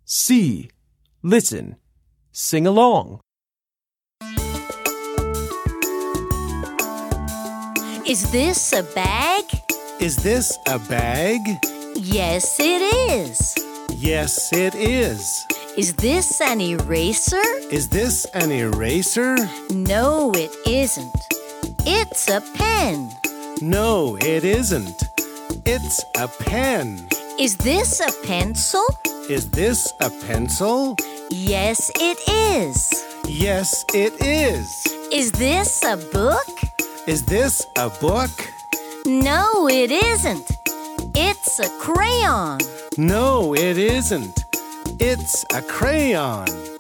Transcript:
See, listen, sing along. Is this a bag? Is this a bag? Yes, it is. Yes, it is. Is this an eraser? Is this an eraser? No, it isn't. It's a pen. No, it isn't. It's a pen. Is this a pencil? Is this a pencil? Yes, it is. Yes, it is. Is this a book? Is this a book? No, it isn't. It's a crayon. No, it isn't. It's a crayon.